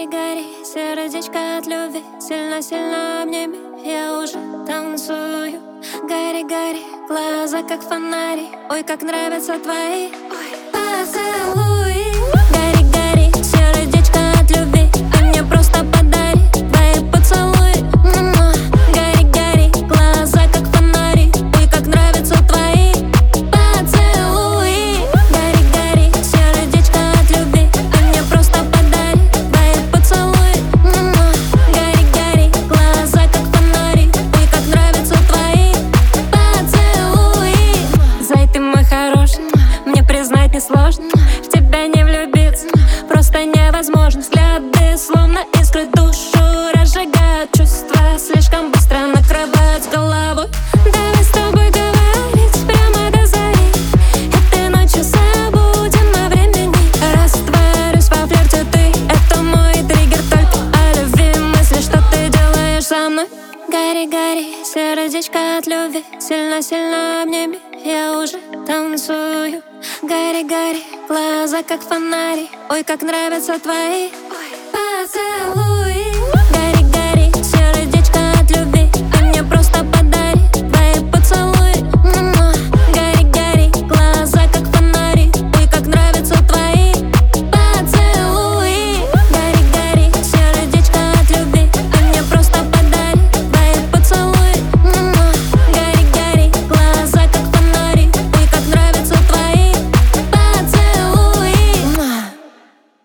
Гори-гори, сердечко от любви, сильно-сильно обними, я уже танцую. Гори-гори, глаза как фонари, ой, как нравятся твои поцелуи. Гори-гори, сердечко от любви, ты мне просто подари твои поцелуи. Гори-гори, глаза как фонари, ой, как нравятся твои поцелуи. Гори-гори, сердечко от любви, ты мне просто подари твои поцелуи. Гори-гори, глаза как фонари, ой, как нравятся твои поцелуи. Зай, ты мой хороший, мне признать несложно, в тебя не влюбиться просто невозможно. Взгляды словно искры душу разжигают, чувства слишком быстро накрывают с головой. Давай с тобой говорить прямо до зари, этой ночью забудем о времени. Растворюсь во флирте, ты — это мой триггер, только о любви мысли, что ты делаешь со мной. Гори-гори, сердечко от любви, сильно-сильно обними, я уже танцую. Гори-гори, глаза как фонари, ой, как нравятся твои поцелуи.